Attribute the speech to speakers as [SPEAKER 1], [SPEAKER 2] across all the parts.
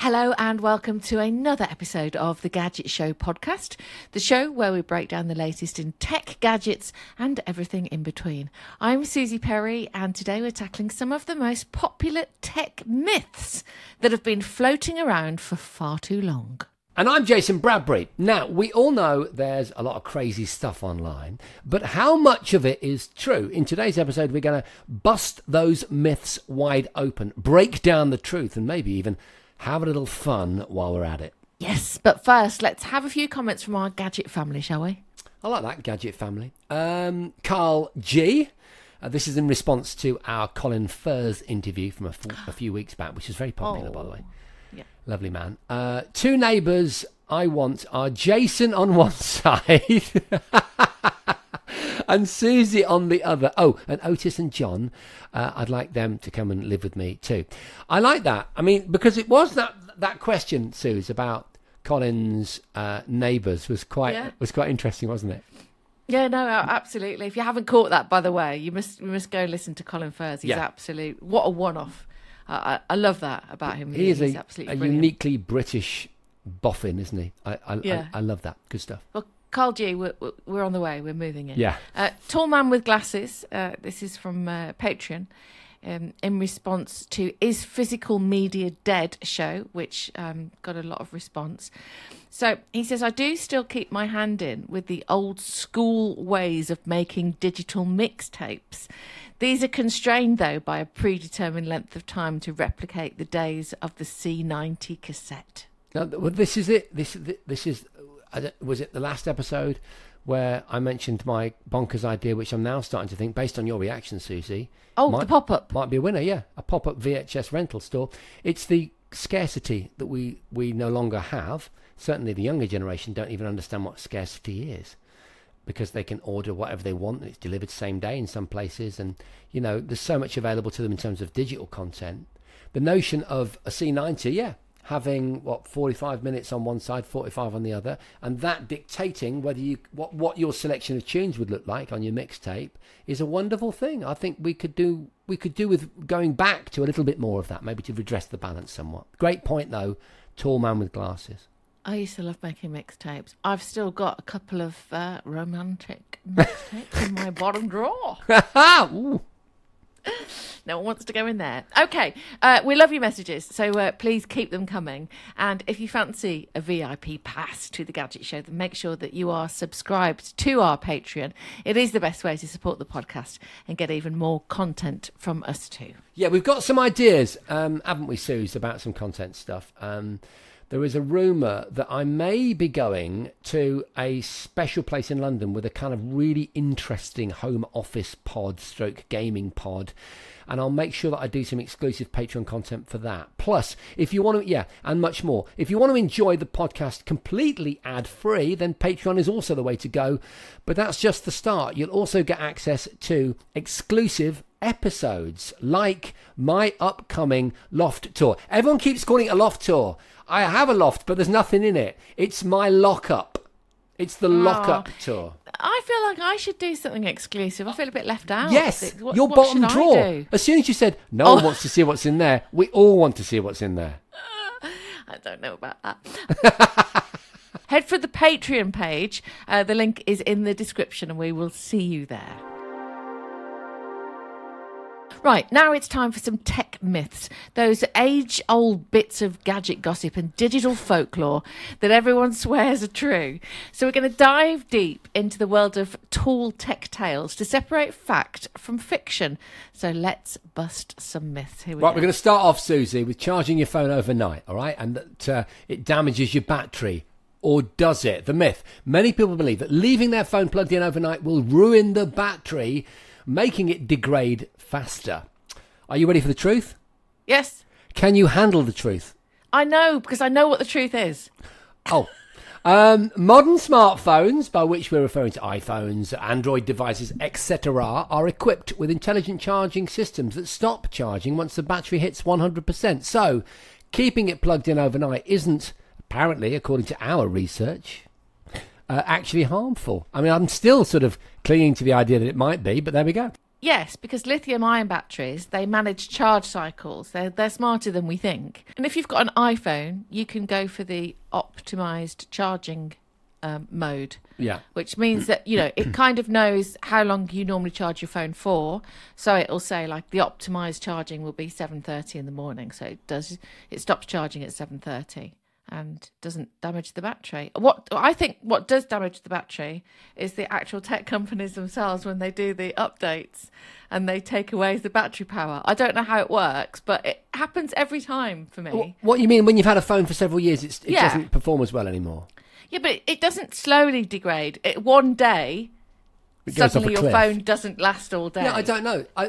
[SPEAKER 1] Hello and welcome to another episode of the Gadget Show podcast, the show where we break down the latest in tech, gadgets and everything in between. I'm Susie Perry and today we're tackling some of the most popular tech myths that have been floating around for far too long.
[SPEAKER 2] And I'm Jason Bradbury. Now, we all know there's a lot of crazy stuff online, but how much of it is true? In today's episode, we're going to bust those myths wide open, break down the truth, and maybe even have a little fun while we're at it.
[SPEAKER 1] Yes, but first, let's have a few comments from our Gadget family, shall we?
[SPEAKER 2] I like that, Gadget family. Carl G. This is in response to our Colin Furze interview from a few weeks back, which is very popular, by the way.
[SPEAKER 1] Yeah.
[SPEAKER 2] Lovely man. Two neighbours I want are Jason on one side and Susie on the other. Oh, and Otis and John, I'd like them to come and live with me too. I like that. I mean, because it was that question, Suze, about Colin's neighbours was quite interesting, wasn't it?
[SPEAKER 1] Yeah, no, absolutely. If you haven't caught that, by the way, you must go listen to Colin Furze. He's absolute. What a one-off. I love that about him.
[SPEAKER 2] He's
[SPEAKER 1] absolutely
[SPEAKER 2] a
[SPEAKER 1] brilliant.
[SPEAKER 2] uniquely British boffin, isn't he? I love that. Good stuff.
[SPEAKER 1] Well, Carl G, we're on the way. We're moving in.
[SPEAKER 2] Yeah.
[SPEAKER 1] Tall Man with Glasses. This is from Patreon. In response to Is Physical Media Dead show, which got a lot of response. So he says, I do still keep my hand in with the old school ways of making digital mixtapes. These are constrained, though, by a predetermined length of time to replicate the days of the C90 cassette.
[SPEAKER 2] Now, well, this is it. This is. Was it the last episode where I mentioned my bonkers idea, which I'm now starting to think, based on your reaction, Susie.
[SPEAKER 1] Oh, the pop-up.
[SPEAKER 2] Might be a winner, yeah. A pop-up VHS rental store. It's the scarcity that we no longer have. Certainly the younger generation don't even understand what scarcity is, because they can order whatever they want and it's delivered same day in some places. And, you know, there's so much available to them in terms of digital content. The notion of a C90, having 45 minutes on one side, 45 on the other, and that dictating whether what your selection of tunes would look like on your mixtape is a wonderful thing. I think we could do with going back to a little bit more of that, maybe to redress the balance somewhat. Great point though, Tall Man with Glasses.
[SPEAKER 1] I used to love making mixtapes. I've still got a couple of romantic mixtapes in my bottom drawer.
[SPEAKER 2] Ooh.
[SPEAKER 1] No one wants to go in there. Okay, we love your messages, so please keep them coming. And if you fancy a VIP pass to the Gadget Show, then make sure that you are subscribed to our Patreon. It is the best way to support the podcast and get even more content from us too.
[SPEAKER 2] Yeah, we've got some ideas, haven't we, Suze, about some content stuff. There is a rumour that I may be going to a special place in London with a kind of really interesting home office pod / gaming pod. And I'll make sure that I do some exclusive Patreon content for that. Plus, if you want to, and much more. If you want to enjoy the podcast completely ad-free, then Patreon is also the way to go. But that's just the start. You'll also get access to exclusive episodes, like my upcoming loft tour. Everyone keeps calling it a loft tour. I have a loft, but there's nothing in it. It's my lock-up. It's the lock-up tour.
[SPEAKER 1] I feel like I should do something exclusive. I feel a bit left out.
[SPEAKER 2] Yes, your bottom drawer. As soon as you said, no one wants to see what's in there, we all want to see what's in there.
[SPEAKER 1] I don't know about that. Head for the Patreon page. The link is in the description and we will see you there. Right, now it's time for some tech myths, those age-old bits of gadget gossip and digital folklore that everyone swears are true. So we're going to dive deep into the world of tall tech tales to separate fact from fiction. So let's bust some myths. Here we go.
[SPEAKER 2] Right, we're going to start off, Susie, with charging your phone overnight, all right? And that it damages your battery. Or does it? The myth. Many people believe that leaving their phone plugged in overnight will ruin the battery, making it degrade faster. Are you ready for the truth?
[SPEAKER 1] Yes.
[SPEAKER 2] Can you handle the truth?
[SPEAKER 1] I know, because I know what the truth is.
[SPEAKER 2] Oh. Modern smartphones, by which we're referring to iPhones, Android devices, etc., are equipped with intelligent charging systems that stop charging once the battery hits 100%. So, keeping it plugged in overnight isn't, apparently, according to our research, actually harmful. I mean, I'm still sort of clinging to the idea that it might be, but there we go.
[SPEAKER 1] Yes, because lithium-ion batteries, they manage charge cycles. They're smarter than we think. And if you've got an iPhone, you can go for the optimized charging mode.
[SPEAKER 2] Yeah.
[SPEAKER 1] Which means that, it kind of knows how long you normally charge your phone for. So it'll say, like, the optimized charging will be 7:30 in the morning. So it stops charging at 7:30 and doesn't damage the battery. What does damage the battery is the actual tech companies themselves when they do the updates and they take away the battery power. I don't know how it works, but it happens every time for me.
[SPEAKER 2] What you mean when you've had a phone for several years, it doesn't perform as well anymore?
[SPEAKER 1] Yeah, but it doesn't slowly degrade. One day, suddenly your phone doesn't last all day.
[SPEAKER 2] Yeah, I don't know. I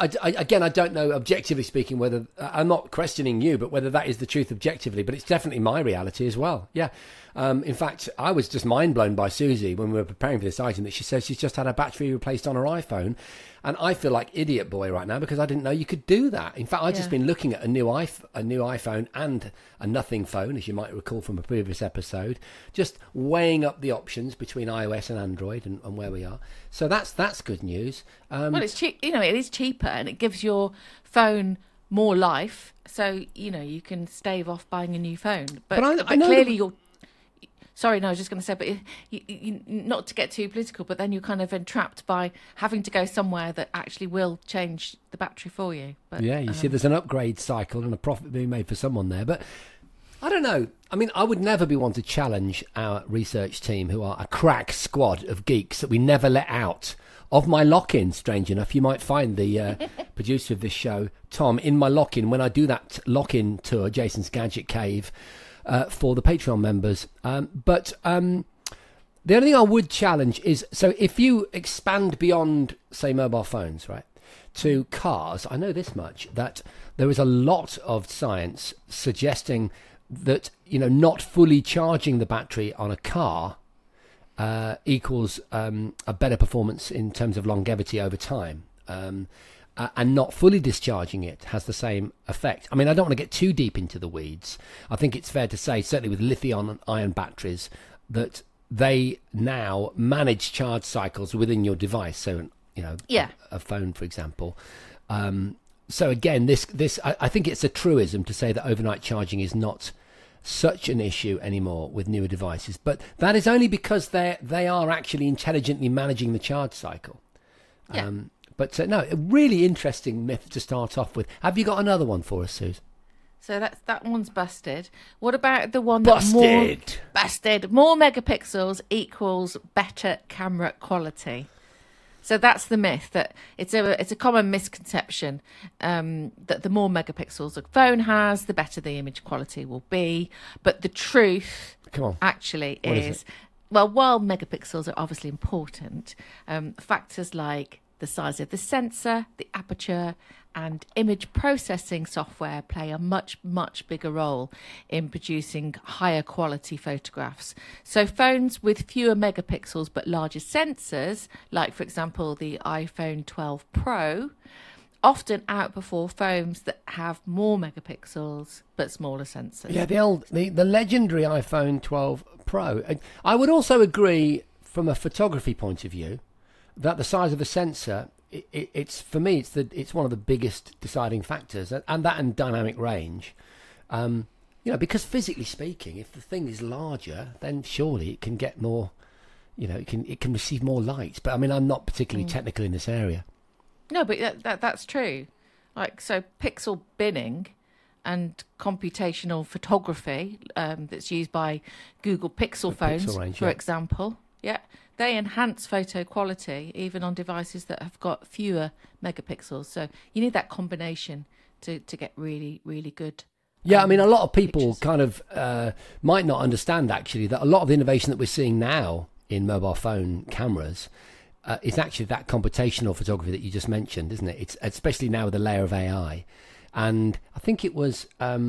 [SPEAKER 2] don't know, objectively speaking, whether... I'm not questioning you, but whether that is the truth objectively, but it's definitely my reality as well. Yeah. In fact, I was just mind blown by Susie when we were preparing for this item that she says she's just had her battery replaced on her iPhone. And I feel like idiot boy right now because I didn't know you could do that. In fact, I've just been looking at a new iPhone and a nothing phone, as you might recall from a previous episode, just weighing up the options between iOS and Android and where we are. So that's good news.
[SPEAKER 1] Well, it's cheap. It is cheaper and it gives your phone more life. So, you can stave off buying a new phone. But I know clearly you're... Sorry, no, I was just going to say, but you, not to get too political, but then you're kind of entrapped by having to go somewhere that actually will change the battery for you. But,
[SPEAKER 2] yeah, you see there's an upgrade cycle and a profit being made for someone there. But I don't know. I mean, I would never be one to challenge our research team, who are a crack squad of geeks that we never let out of my lock-in. Strange enough, you might find the producer of this show, Tom, in my lock-in when I do that lock-in tour, Jason's Gadget Cave, for the Patreon members. But the only thing I would challenge is, so if you expand beyond, say, mobile phones, right, to cars, I know this much, that there is a lot of science suggesting that, not fully charging the battery on a car equals a better performance in terms of longevity over time. And not fully discharging it has the same effect. I mean, I don't want to get too deep into the weeds. I think it's fair to say, certainly with lithium-ion batteries, that they now manage charge cycles within your device. So, a phone, for example. So again, I think it's a truism to say that overnight charging is not such an issue anymore with newer devices. But that is only because they are actually intelligently managing the charge cycle.
[SPEAKER 1] Yeah.
[SPEAKER 2] But no, a really interesting myth to start off with. Have you got another one for us, Suze?
[SPEAKER 1] So that one's busted. What about the one
[SPEAKER 2] that
[SPEAKER 1] more megapixels equals better camera quality? So that's the myth, that it's a common misconception that the more megapixels a phone has, the better the image quality will be. But the truth actually is, well, while megapixels are obviously important, factors like the size of the sensor, the aperture, and image processing software play a much, much bigger role in producing higher quality photographs. So phones with fewer megapixels but larger sensors, like, for example, the iPhone 12 Pro, often outperform phones that have more megapixels but smaller sensors.
[SPEAKER 2] Yeah, the legendary iPhone 12 Pro. I would also agree, from a photography point of view, that the size of the sensor, it's for me, it's one of the biggest deciding factors, and that and dynamic range. Because physically speaking, if the thing is larger, then surely it can get more, it can receive more light. But I mean, I'm not particularly technical in this area.
[SPEAKER 1] No, but that's true. Like, so pixel binning and computational photography that's used by Google Pixel phones, Pixel range, for example. Yeah. They enhance photo quality even on devices that have got fewer megapixels. So you need that combination to get really, really good.
[SPEAKER 2] Yeah, I mean, a lot of people
[SPEAKER 1] pictures.
[SPEAKER 2] kind of might not understand, actually, that a lot of the innovation that we're seeing now in mobile phone cameras is actually that computational photography that you just mentioned, isn't it? It's especially now with a layer of AI. And I think it was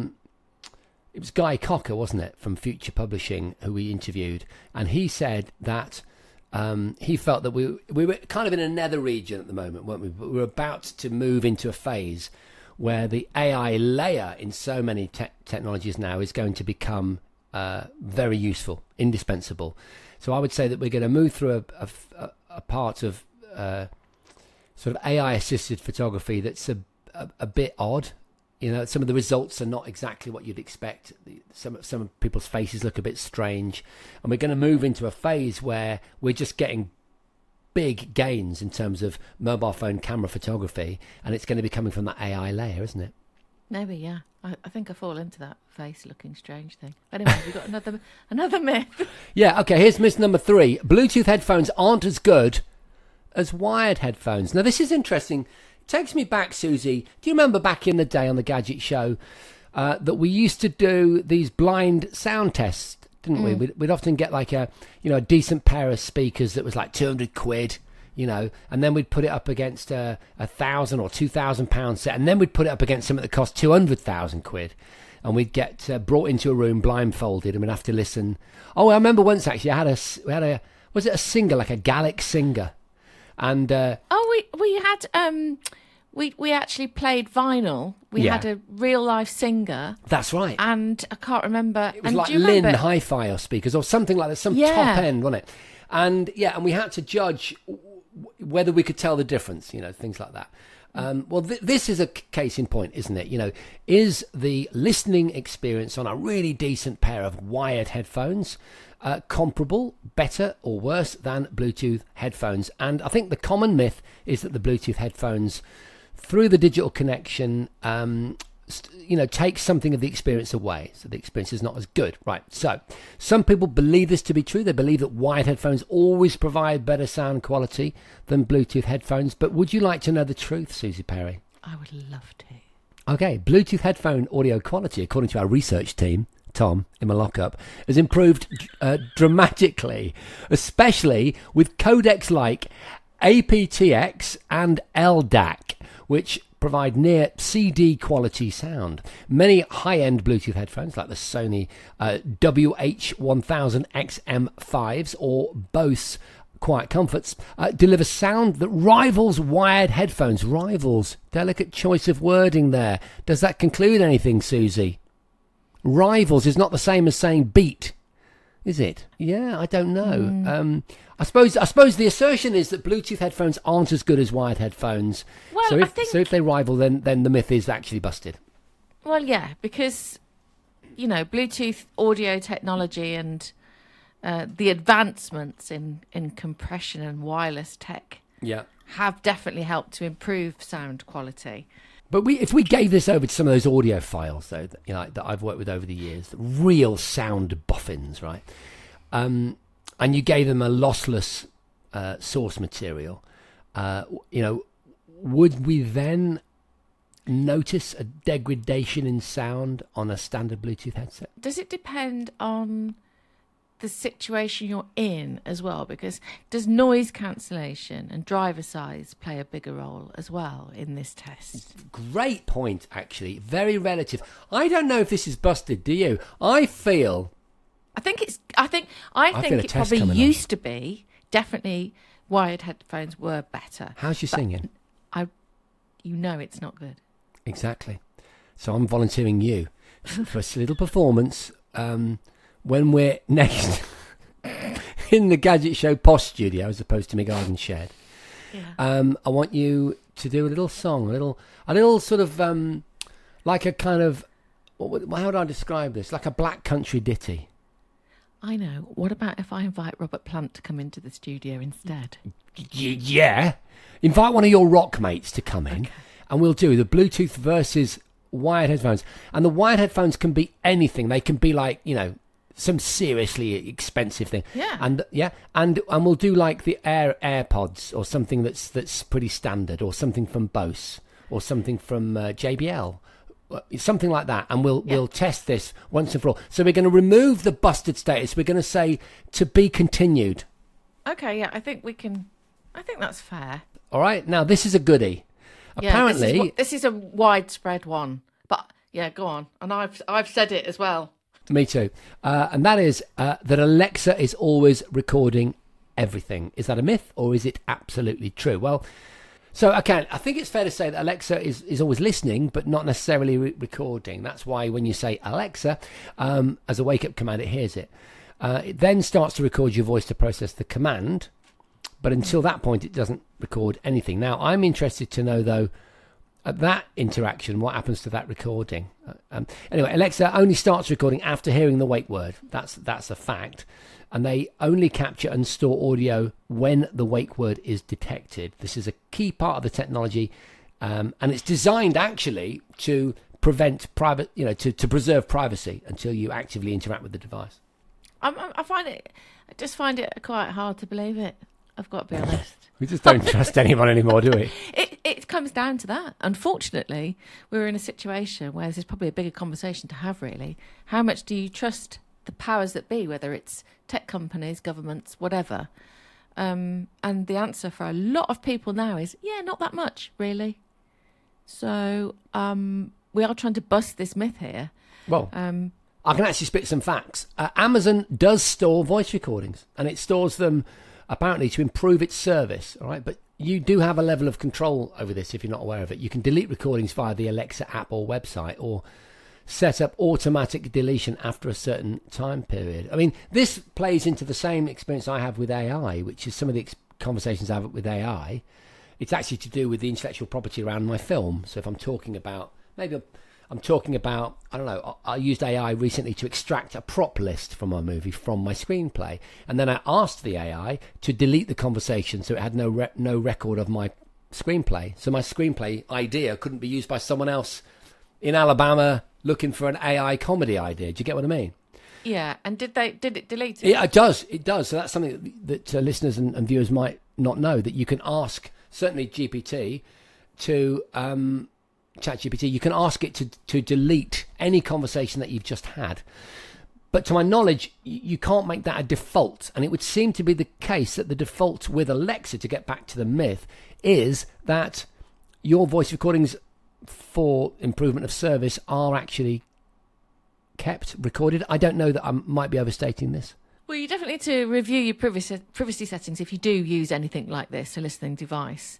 [SPEAKER 2] Guy Cocker, wasn't it, from Future Publishing, who we interviewed. And he said that he felt that we were kind of in a nether region at the moment, weren't we? But we were about to move into a phase where the AI layer in so many technologies now is going to become very useful, indispensable. So I would say that we're going to move through a part of sort of AI assisted photography that's a bit odd. You know, some of the results are not exactly what you'd expect. Some people's faces look a bit strange, and we're going to move into a phase where we're just getting big gains in terms of mobile phone camera photography, and it's going to be coming from that AI layer, isn't it?
[SPEAKER 1] Maybe, yeah. I think I fall into that face looking strange thing. Anyway, we've got another myth.
[SPEAKER 2] Yeah, okay, here's myth number 3. Bluetooth headphones aren't as good as wired headphones. Now, this is interesting. It takes me back, Susie. Do you remember back in the day on the Gadget Show that we used to do these blind sound tests, didn't we? We'd often get like a decent pair of speakers that was like 200 quid. And then we'd put it up against a 1,000 or 2,000 pound set, and then we'd put it up against something that cost 200,000 quid, and we'd get brought into a room blindfolded, and we'd have to listen. Oh, I remember once actually, we had a was it a Singer, like a Galax Singer, and
[SPEAKER 1] we had we actually played vinyl. We had a real life Singer.
[SPEAKER 2] That's right,
[SPEAKER 1] and I can't remember.
[SPEAKER 2] It was like Lin Hi-Fi or speakers or something like that, some top end, wasn't it? And and we had to judge whether we could tell the difference, things like that. Well, this is a case in point, isn't it? Is the listening experience on a really decent pair of wired headphones comparable, better or worse than Bluetooth headphones? And I think the common myth is that the Bluetooth headphones, through the digital connection, take something of the experience away, so the experience is not as good. Right, so some people believe this to be true. They believe that wired headphones always provide better sound quality than Bluetooth headphones. But would you like to know the truth, Susie Perry?
[SPEAKER 1] I would love to.
[SPEAKER 2] Okay, Bluetooth headphone audio quality, according to our research team, Tom, in my lockup, has improved dramatically, especially with codecs like aptX and LDAC, which provide near CD quality sound. Many high-end Bluetooth headphones like the Sony WH-1000XM5s or Bose Quiet Comforts deliver sound that rivals wired headphones. Rivals. Delicate choice of wording there. Does that conclude anything, Susie? Rivals is not the same as saying beat, is it? Yeah, I don't know. I suppose the assertion is that Bluetooth headphones aren't as good as wired headphones.
[SPEAKER 1] Well,
[SPEAKER 2] so if they rival, then the myth is actually busted.
[SPEAKER 1] Well, yeah, because Bluetooth audio technology and the advancements in compression and wireless tech have definitely helped to improve sound quality.
[SPEAKER 2] But if we gave this over to some of those audio files, though, that I've worked with over the years, real sound boffins, right? And you gave them a lossless source material, would we then notice a degradation in sound on a standard Bluetooth headset?
[SPEAKER 1] Does it depend on the situation you're in as well? Because does noise cancellation and driver size play a bigger role as well in this test?
[SPEAKER 2] Great point, actually. Very relative. I don't know if this is busted, do you? I think it probably used to be. Definitely wired headphones were better. How's your singing?
[SPEAKER 1] It's not good.
[SPEAKER 2] Exactly. So I'm volunteering you for a little performance when we're next in the Gadget Show Post studio as opposed to my garden shed. Yeah. I want you to do a little song, a little sort of like a kind of, how would I describe this? Like a black country ditty.
[SPEAKER 1] I know. What about if I invite Robert Plant to come into the studio instead?
[SPEAKER 2] Yeah. Invite one of your rock mates to come in, and we'll do the Bluetooth versus wired headphones. And the wired headphones can be anything. They can be like, some seriously expensive thing.
[SPEAKER 1] Yeah.
[SPEAKER 2] And we'll do like the AirPods or something that's pretty standard, or something from Bose or something from JBL. Something like that, and we'll test this once and for all. So we're going to remove the busted status. We're going to say to be continued.
[SPEAKER 1] Okay, yeah, I think that's fair.
[SPEAKER 2] All right, now this is a goodie.
[SPEAKER 1] Yeah,
[SPEAKER 2] apparently,
[SPEAKER 1] this is a widespread one. But yeah, go on, and I've said it as well.
[SPEAKER 2] Me too, and that is that Alexa is always recording everything. Is that a myth or is it absolutely true? Well. So, okay, I think it's fair to say that Alexa is always listening, but not necessarily recording. That's why when you say Alexa, as a wake-up command, it hears it. It then starts to record your voice to process the command, But until that point, it doesn't record anything. Now, I'm interested to know, though, at that interaction, what happens to that recording? Anyway, Alexa only starts recording after hearing the wake word. That's a fact. And they only capture and store audio when the wake word is detected. This is a key part of the technology, and it's designed actually to prevent to preserve privacy until you actively interact with the device.
[SPEAKER 1] I just find it quite hard to believe it. I've got to be honest.
[SPEAKER 2] We just don't trust anyone anymore, do we?
[SPEAKER 1] It comes down to that. Unfortunately, we're in a situation where there's probably a bigger conversation to have, really. How much do you trust the powers that be, whether it's tech companies, governments, whatever? And the answer for a lot of people now is, yeah, not that much, really. So we are trying to bust this myth here.
[SPEAKER 2] Well, I can actually spit some facts. Amazon does store voice recordings, and it stores them apparently to improve its service, all right? But you do have a level of control over this if you're not aware of it. You can delete recordings via the Alexa app or website, or set up automatic deletion after a certain time period. I mean, this plays into the same experience I have with AI, which is some of the conversations I have with AI. It's actually to do with the intellectual property around my film. So if I'm talking about, I don't know, I used AI recently to extract a prop list from my movie from my screenplay. And then I asked the AI to delete the conversation so it had no record of my screenplay. So my screenplay idea couldn't be used by someone else in Alabama looking for an AI comedy idea. Do you get what I mean?
[SPEAKER 1] Yeah, and did it delete it?
[SPEAKER 2] Yeah, it does. So that's something that listeners and viewers might not know, that you can ask, certainly GPT, to... ChatGPT, you can ask it to delete any conversation that you've just had. But to my knowledge, you can't make that a default. And it would seem to be the case that the default with Alexa, to get back to the myth, is that your voice recordings for improvement of service are actually kept, recorded. I don't know, that I might be overstating this.
[SPEAKER 1] Well, you definitely need to review your privacy settings if you do use anything like this, a listening device.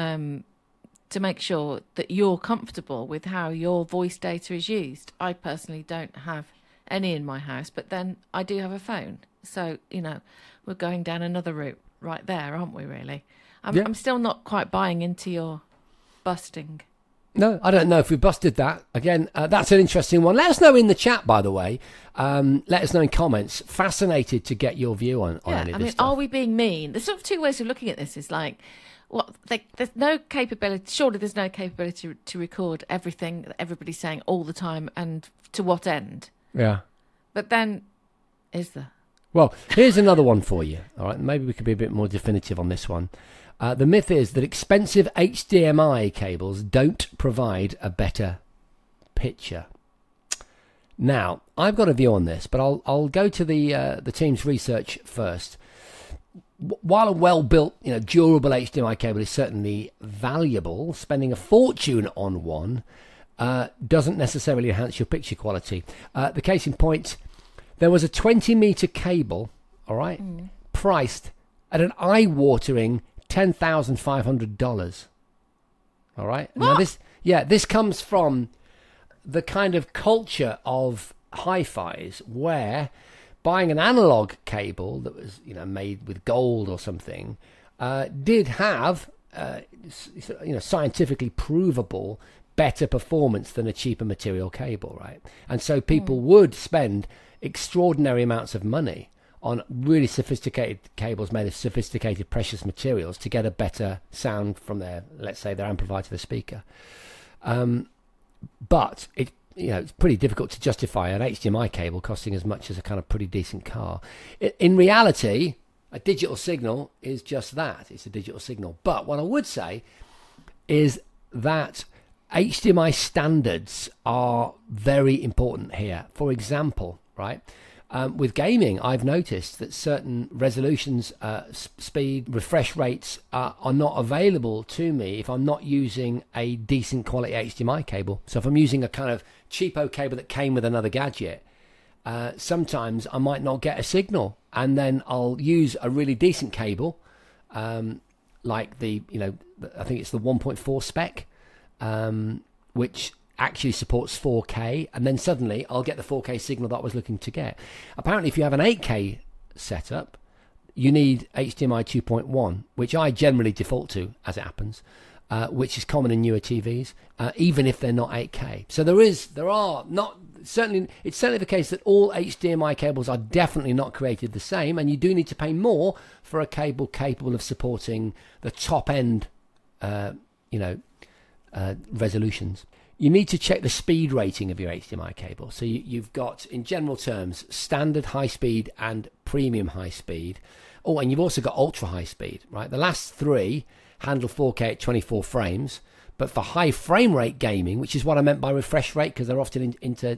[SPEAKER 1] To make sure that you're comfortable with how your voice data is used. I personally don't have any in my house, but then I do have a phone. So, we're going down another route right there, aren't we, really? I'm still not quite buying into your busting.
[SPEAKER 2] No, I don't know if we busted that. Again, that's an interesting one. Let us know in the chat, by the way. Let us know in comments. Fascinated to get your view on any of this stuff.
[SPEAKER 1] Are we being mean? There's sort of two ways of looking at this. It's like, there's no capability. Surely there's no capability to record everything that everybody's saying all the time, and to what end?
[SPEAKER 2] Yeah.
[SPEAKER 1] But then, is there?
[SPEAKER 2] Well, here's another one for you. All right, maybe we could be a bit more definitive on this one. The myth is that expensive HDMI cables don't provide a better picture. Now, I've got a view on this, but I'll go to the team's research first. While a well-built, durable HDMI cable is certainly valuable, spending a fortune on one doesn't necessarily enhance your picture quality. The case in point, there was a 20-meter cable, all right, priced at an eye-watering $10,500. All right.
[SPEAKER 1] What?
[SPEAKER 2] Now this comes from the kind of culture of hi-fis where buying an analog cable that was, made with gold or something, did have, scientifically provable better performance than a cheaper material cable, right? And so people would spend extraordinary amounts of money on really sophisticated cables made of sophisticated precious materials to get a better sound from their amplifier to the speaker. But it's pretty difficult to justify an HDMI cable costing as much as a kind of pretty decent car. In reality, a digital signal is just that. It's a digital signal. But what I would say is that HDMI standards are very important here. For example, right, with gaming, I've noticed that certain resolutions, speed, refresh rates are not available to me if I'm not using a decent quality HDMI cable. So if I'm using a kind of cheapo cable that came with another gadget, sometimes I might not get a signal, and then I'll use a really decent cable, like I think it's the 1.4 spec, which actually supports 4K, and then suddenly I'll get the 4K signal that I was looking to get. Apparently, if you have an 8K setup, you need HDMI 2.1, which I generally default to, as it happens, which is common in newer TVs, even if they're not 8K. So it's certainly the case that all HDMI cables are definitely not created the same, and you do need to pay more for a cable capable of supporting the top end, resolutions. You need to check the speed rating of your HDMI cable. So you've got, in general terms, standard high speed and premium high speed. Oh, and you've also got ultra high speed, right? The last three handle 4K at 24 frames, but for high frame rate gaming, which is what I meant by refresh rate, because they're often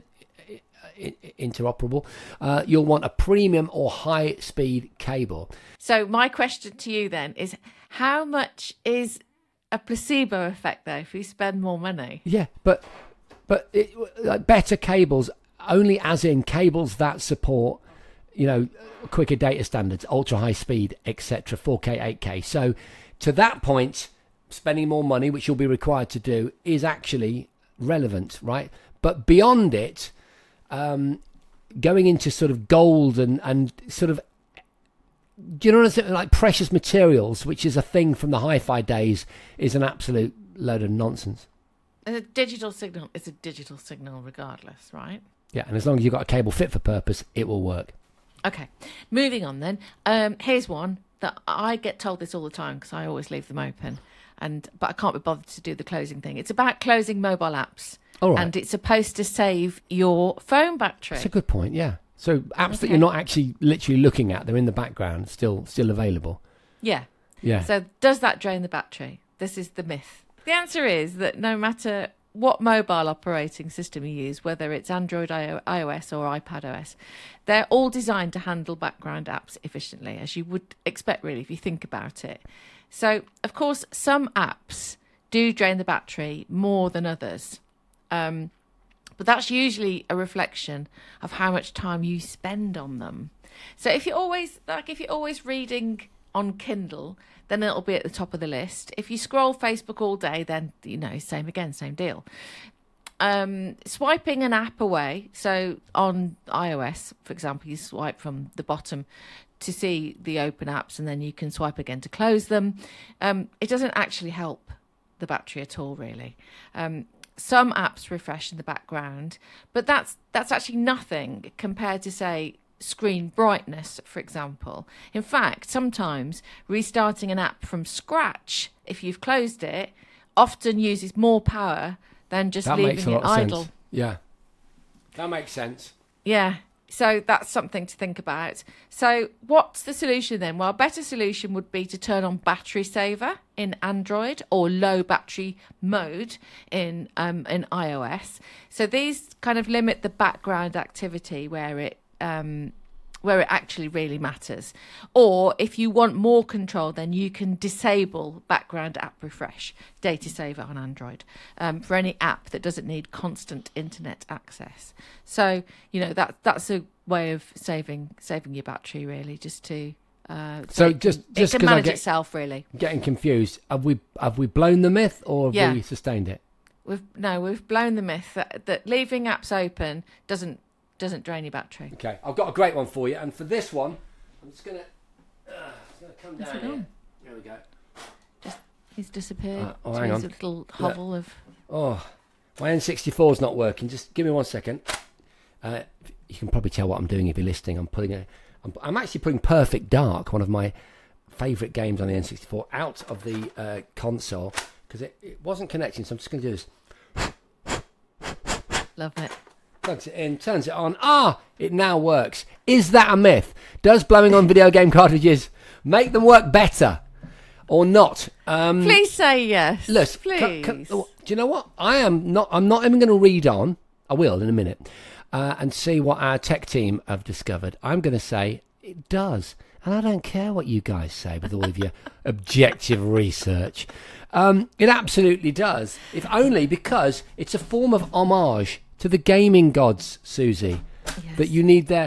[SPEAKER 2] interoperable, you'll want a premium or high speed cable.
[SPEAKER 1] So my question to you then is, how much is a placebo effect though if you spend more money?
[SPEAKER 2] Yeah, but like better cables, only as in cables that support, quicker data standards, ultra high speed, etc., 4K, 8K. So to that point, spending more money, which you'll be required to do, is actually relevant, right? But beyond it, going into sort of gold and sort of, do you know what I'm saying? Like precious materials, which is a thing from the hi-fi days, is an absolute load of nonsense.
[SPEAKER 1] A digital signal is a digital signal regardless, right?
[SPEAKER 2] Yeah, and as long as you've got a cable fit for purpose, it will work.
[SPEAKER 1] Okay, moving on then. Here's one that I get told this all the time because I always leave them open, but I can't be bothered to do the closing thing. It's about closing mobile apps.
[SPEAKER 2] All right.
[SPEAKER 1] And it's supposed to save your phone battery.
[SPEAKER 2] That's a good point, yeah. So apps that you're not actually literally looking at, they're in the background, still available.
[SPEAKER 1] Yeah.
[SPEAKER 2] Yeah.
[SPEAKER 1] So does that drain the battery? This is the myth. The answer is that no matter what mobile operating system you use, whether it's Android, iOS or iPadOS, they're all designed to handle background apps efficiently, as you would expect really if you think about it. So, of course, some apps do drain the battery more than others. But that's usually a reflection of how much time you spend on them. So if you're always reading on Kindle, then it'll be at the top of the list. If you scroll Facebook all day, then, same deal. Swiping an app away. So on iOS, for example, you swipe from the bottom to see the open apps, and then you can swipe again to close them. It doesn't actually help the battery at all, really. Some apps refresh in the background, but that's actually nothing compared to, say, screen brightness, for example. In fact, sometimes restarting an app from scratch, if you've closed it, often uses more power than just leaving it idle.
[SPEAKER 2] Sense. Yeah, that makes sense.
[SPEAKER 1] Yeah. So that's something to think about. So what's the solution then? Well, a better solution would be to turn on battery saver in Android or low battery mode in iOS. So these kind of limit the background activity where it actually really matters. Or if you want more control, then you can disable background app refresh, data saver on Android, for any app that doesn't need constant internet access. So, that's a way of saving your battery, really, just to it can manage itself, really.
[SPEAKER 2] Getting confused. Have we blown the myth, or have we sustained it?
[SPEAKER 1] We've blown the myth that leaving apps open doesn't drain your battery.
[SPEAKER 2] Okay, I've got a great one for you, and for this one, I'm just gonna come down here. There we go.
[SPEAKER 1] He's disappeared.
[SPEAKER 2] Hang on.
[SPEAKER 1] A little hovel of.
[SPEAKER 2] Oh, my N64's not working. Just give me 1 second. You can probably tell what I'm doing if you're listening. I'm actually putting Perfect Dark, one of my favourite games on the N64, out of the console because it wasn't connecting. So I'm just going to do this.
[SPEAKER 1] Love it.
[SPEAKER 2] Plugs it in, turns it on. It now works. Is that a myth? Does blowing on video game cartridges make them work better or not?
[SPEAKER 1] Please say yes.
[SPEAKER 2] Listen,
[SPEAKER 1] please.
[SPEAKER 2] Do you know what? I'm not even going to read on. I will in a minute. And see what our tech team have discovered. I'm going to say it does. And I don't care what you guys say with all of your objective research. It absolutely does. If only because it's a form of homage to the gaming gods, Susie, that you need their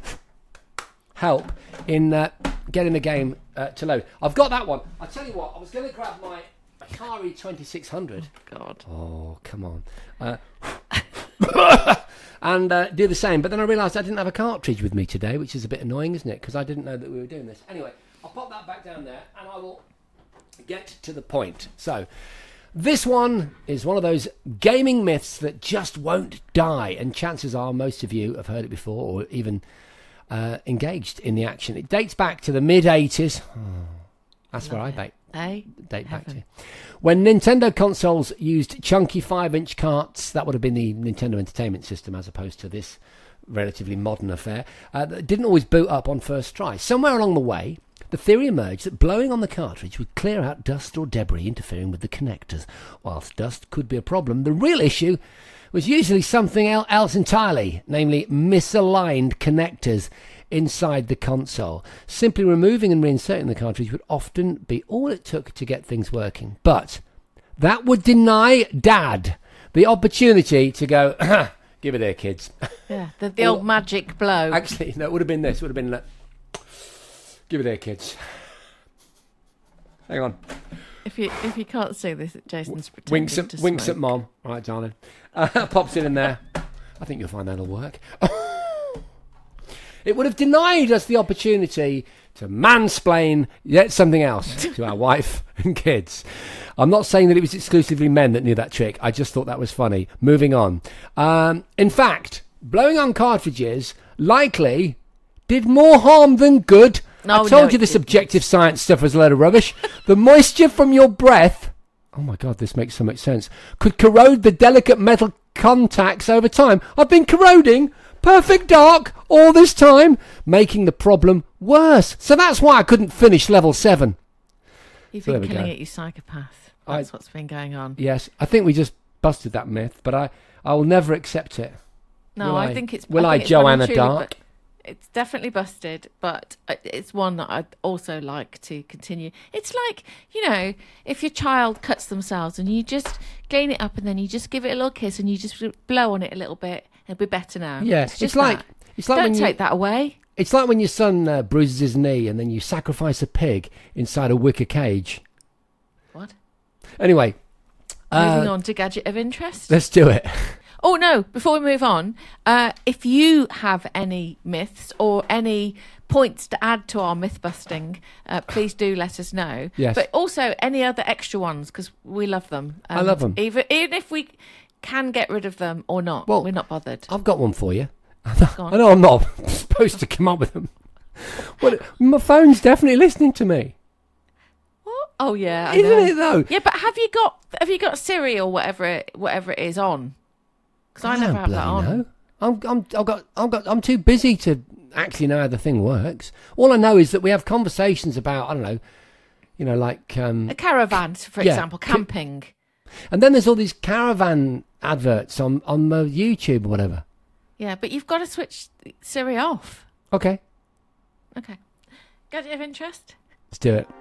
[SPEAKER 2] help in getting the game to load. I've got that one. I'll tell you what, I was going to grab my Atari 2600.
[SPEAKER 1] God.
[SPEAKER 2] Oh, come on. and do the same. But then I realised I didn't have a cartridge with me today, which is a bit annoying, isn't it? Because I didn't know that we were doing this. Anyway, I'll pop that back down there and I will get to the point. So, this one is one of those gaming myths that just won't die, and chances are most of you have heard it before or even engaged in the action. It dates back to the mid-80s. That's where I date back to. When Nintendo consoles used chunky 5-inch carts, that would have been the Nintendo Entertainment System as opposed to this relatively modern affair, that didn't always boot up on first try. Somewhere along the way, the theory emerged that blowing on the cartridge would clear out dust or debris interfering with the connectors. Whilst dust could be a problem, the real issue was usually something else entirely, namely misaligned connectors inside the console. Simply removing and reinserting the cartridge would often be all it took to get things working. But that would deny Dad the opportunity to go, give it here, kids.
[SPEAKER 1] Yeah, the old magic blow.
[SPEAKER 2] Actually, no, it would have been this. It would have been like, give it here, kids. Hang on.
[SPEAKER 1] If you can't see this, Jason's pretending to
[SPEAKER 2] winks
[SPEAKER 1] smoke.
[SPEAKER 2] at Mom. All right, darling. Pops it in there. I think you'll find that'll work. It would have denied us the opportunity to mansplain yet something else to our wife and kids. I'm not saying that it was exclusively men that knew that trick. I just thought that was funny. Moving on. In fact, blowing on cartridges likely did more harm than good. I told you this objective science stuff was a load of rubbish. The moisture from your breath, oh my God, this makes so much sense, could corrode the delicate metal contacts over time. I've been corroding perfect dark all this time, making the problem worse. So that's why I couldn't finish level 7.
[SPEAKER 1] You've been killing it, you psychopath. That's what's been going on.
[SPEAKER 2] Yes, I think we just busted that myth, but I will never accept it.
[SPEAKER 1] No, I think it's...
[SPEAKER 2] Will I, Joanna Dark?
[SPEAKER 1] It's definitely busted, but it's one that I'd also like to continue. It's like, if your child cuts themselves and you just clean it up and then you just give it a little kiss and you just blow on it a little bit, it'll be better now.
[SPEAKER 2] Yes,
[SPEAKER 1] it's like don't take that away.
[SPEAKER 2] It's like when your son bruises his knee and then you sacrifice a pig inside a wicker cage.
[SPEAKER 1] What?
[SPEAKER 2] Anyway.
[SPEAKER 1] Moving on to Gadget of Interest.
[SPEAKER 2] Let's do it.
[SPEAKER 1] Oh, no, before we move on, if you have any myths or any points to add to our myth busting, please do let us know.
[SPEAKER 2] Yes.
[SPEAKER 1] But also any other extra ones, because we love them.
[SPEAKER 2] I love them.
[SPEAKER 1] Even if we can get rid of them or not, we're not bothered.
[SPEAKER 2] I've got one for you. I know I'm not supposed to come up with them. But my phone's definitely listening to me.
[SPEAKER 1] What? Oh, yeah,
[SPEAKER 2] Isn't it, though?
[SPEAKER 1] Yeah, but have you got Siri or whatever it is on? Because I never have that on.
[SPEAKER 2] I'm too busy to actually know how the thing works. All I know is that we have conversations about, I don't know, like...
[SPEAKER 1] a caravan, for example, camping.
[SPEAKER 2] And then there's all these caravan adverts on YouTube or whatever.
[SPEAKER 1] Yeah, but you've got to switch Siri off.
[SPEAKER 2] Okay.
[SPEAKER 1] Gadget of Interest?
[SPEAKER 2] Let's do it.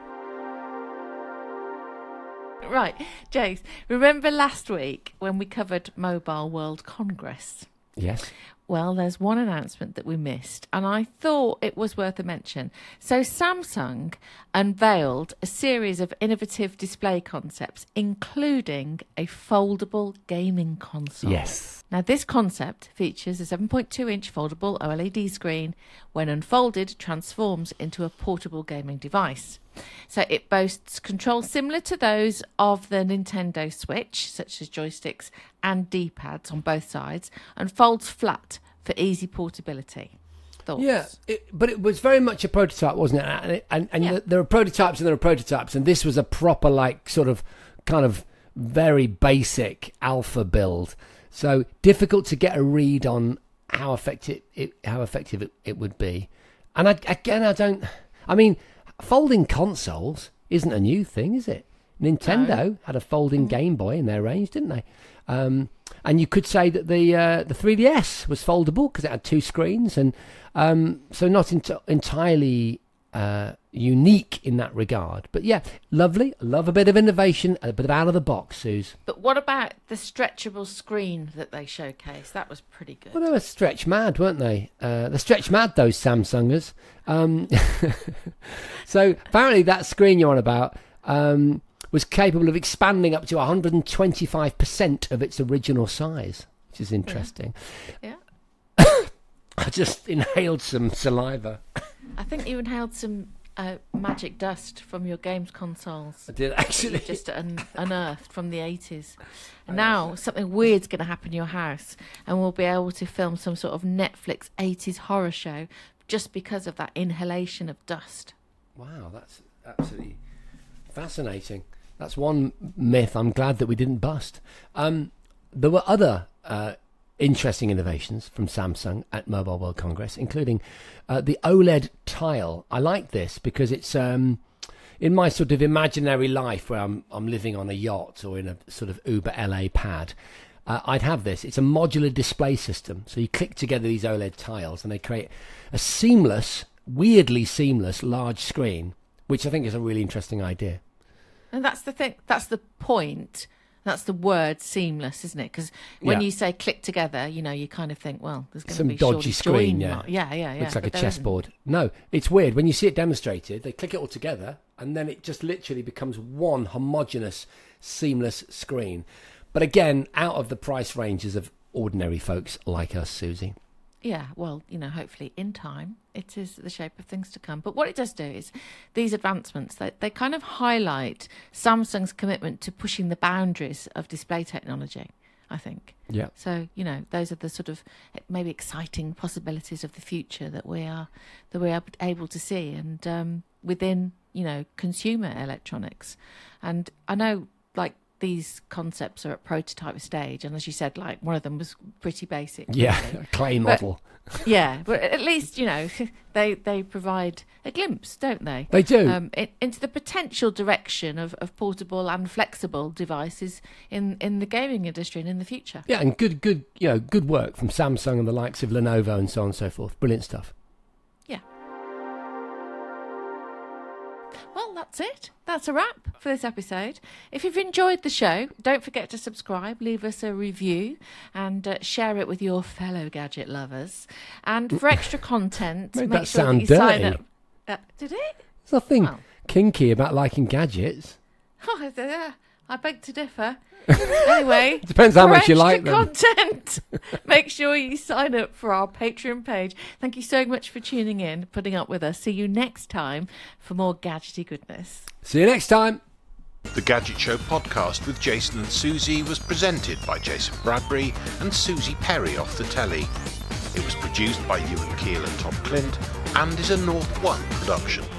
[SPEAKER 1] Right, Jace, remember last week when we covered Mobile World Congress?
[SPEAKER 2] Yes.
[SPEAKER 1] Well, there's one announcement that we missed, and I thought it was worth a mention. So Samsung unveiled a series of innovative display concepts, including a foldable gaming console.
[SPEAKER 2] Yes.
[SPEAKER 1] Now, this concept features a 7.2-inch foldable OLED screen. When unfolded, transforms into a portable gaming device. So it boasts controls similar to those of the Nintendo Switch, such as joysticks and D-pads on both sides, and folds flat for easy portability. Thoughts?
[SPEAKER 2] Yeah, but it was very much a prototype, wasn't it? And there are prototypes and there are prototypes, and this was a proper, kind of very basic alpha build. So difficult to get a read on how effective it would be. And I mean, folding consoles isn't a new thing, is it? Nintendo had a folding Game Boy in their range, didn't they? And you could say that the 3DS was foldable because it had 2 screens, and so not entirely unique in that regard. But yeah, lovely. Love a bit of innovation, a bit of out of the box, Suze.
[SPEAKER 1] But what about the stretchable screen that they showcased? That was pretty good.
[SPEAKER 2] Well, they were stretch mad, weren't they? They're stretch mad, those Samsungers. So apparently that screen you're on about was capable of expanding up to 125% of its original size, which is interesting.
[SPEAKER 1] Yeah.
[SPEAKER 2] I just inhaled some saliva.
[SPEAKER 1] I think you inhaled some magic dust from your games consoles.
[SPEAKER 2] I did actually.
[SPEAKER 1] Just unearthed from the 80s. And now something weird's going to happen in your house, and we'll be able to film some sort of Netflix 80s horror show just because of that inhalation of dust.
[SPEAKER 2] Wow, that's absolutely fascinating. That's one myth I'm glad that we didn't bust. There were other interesting innovations from Samsung at Mobile World Congress, including the OLED tile. I like this because it's in my sort of imaginary life where I'm living on a yacht or in a sort of Uber LA pad. I'd have this. It's a modular display system. So you click together these OLED tiles and they create a seamless, weirdly seamless large screen, which I think is a really interesting idea.
[SPEAKER 1] And that's the thing. That's the point. That's the word seamless, isn't it? Because when you say click together, you kind of think, well, there's going to be
[SPEAKER 2] some dodgy screen.
[SPEAKER 1] Yeah.
[SPEAKER 2] Looks like a chessboard. No, it's weird. When you see it demonstrated, they click it all together and then it just literally becomes one homogeneous, seamless screen. But again, out of the price ranges of ordinary folks like us, Susie.
[SPEAKER 1] Yeah, well, hopefully in time it is the shape of things to come. But what it does do is these advancements, they kind of highlight Samsung's commitment to pushing the boundaries of display technology, I think.
[SPEAKER 2] Yeah.
[SPEAKER 1] So, those are the sort of maybe exciting possibilities of the future that we are able to see, and within, consumer electronics. And I know, these concepts are at prototype stage, and as you said, one of them was pretty basic.
[SPEAKER 2] Yeah, a clay model.
[SPEAKER 1] But at least they provide a glimpse, don't they?
[SPEAKER 2] They do
[SPEAKER 1] into the potential direction of portable and flexible devices in the gaming industry and in the future.
[SPEAKER 2] Yeah, and good work from Samsung and the likes of Lenovo and so on and so forth. Brilliant stuff.
[SPEAKER 1] Yeah. Well, that's it. That's a wrap for this episode. If you've enjoyed the show, don't forget to subscribe, leave us a review, and share it with your fellow gadget lovers. And for extra content, make sure that you sign up. Did it?
[SPEAKER 2] There's nothing kinky about liking gadgets.
[SPEAKER 1] Oh, I beg to differ. Anyway,
[SPEAKER 2] depends how much you like them.
[SPEAKER 1] Content. Make sure you sign up for our Patreon page. Thank you so much for tuning in, putting up with us. See you next time for more gadgety goodness.
[SPEAKER 2] See you next time.
[SPEAKER 3] The Gadget Show podcast with Jason and Susie was presented by Jason Bradbury and Susie Perry off the telly. It was produced by Ewan Keel and Tom Clint and is a North One production.